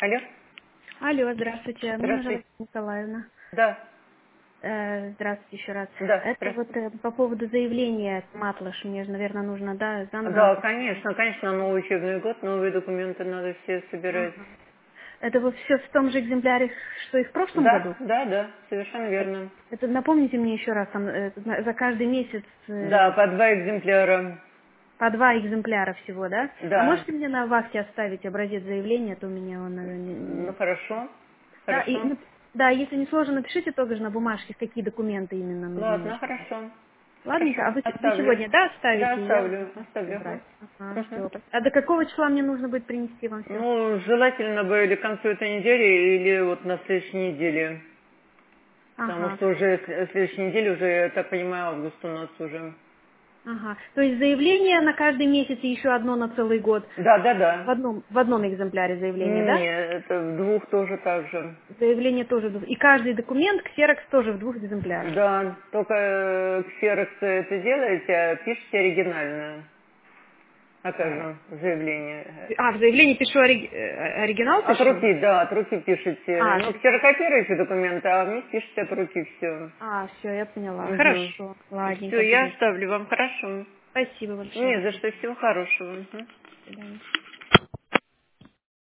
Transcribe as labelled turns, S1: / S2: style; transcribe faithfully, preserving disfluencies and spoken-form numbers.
S1: Алло?
S2: Алло, здравствуйте. Меня зовут
S1: Здравствуйте.
S2: Николаевна.
S1: Да,
S2: Э, здравствуйте еще раз.
S1: да,
S2: Это вот
S1: здравствуйте.
S2: э, по поводу заявления Матлаш. Мне же, наверное, нужно, да, заново
S1: Да,
S2: написать.
S1: конечно, конечно, новый учебный год, новые документы надо все собирать.
S2: Ага. Это вот все в том же экземпляре, что и в прошлом
S1: Да,
S2: году?
S1: да, да, совершенно
S2: Э,
S1: верно.
S2: Это напомните мне еще раз, там, э, на- за каждый месяц
S1: Да,
S2: э,
S1: по два экземпляра.
S2: по два экземпляра всего, да? А
S1: Да,
S2: можете мне на вахте оставить образец заявления, а то у меня он... э, не-
S1: ну
S2: не-
S1: хорошо,
S2: Да, и,
S1: хорошо.
S2: ну, да, если не сложно, напишите тоже на бумажке, какие документы именно нужны.
S1: Ладно, хорошо,
S2: Ладненько,
S1: хорошо,
S2: а вы, с- вы
S1: оставлю.
S2: сегодня, да,
S1: Да,
S2: оставите, я
S1: оставлю,
S2: буду
S1: оставлю. Ага.
S2: забрать. Ага,
S1: Мгм.
S2: все. А до какого числа мне нужно будет принести вам все?
S1: Ну, желательно бы или к концу этой недели, или вот на следующей неделе. Потому
S2: Ага,
S1: что уже с- следующей неделе уже, я так понимаю, август у нас уже.
S2: ага. То есть заявление на каждый месяц и еще одно на целый год.
S1: Да, да, да.
S2: В одном, в одном экземпляре заявление, да?
S1: Нет, это в двух тоже так же.
S2: Заявление тоже в двух. И каждый документ, ксерокс тоже в двух экземплярах.
S1: Да, только э, ксерокс это делаете, а пишите оригинальное. А как
S2: Э,
S1: же заявление?
S2: А, в заявлении пишу ори- э, оригинал
S1: От
S2: пишу?
S1: руки, да, от руки пишете.
S2: А,
S1: Ну,
S2: з-
S1: ксерокопируете документы, а мне пишете от руки все.
S2: а, все, я поняла.
S1: Угу.
S2: Хорошо,
S1: Все,
S2: ладненько
S1: я
S2: будет.
S1: оставлю вам, хорошо.
S2: Спасибо большое.
S1: Не
S2: До
S1: за что, всего хорошего. Мгм.
S2: свидания.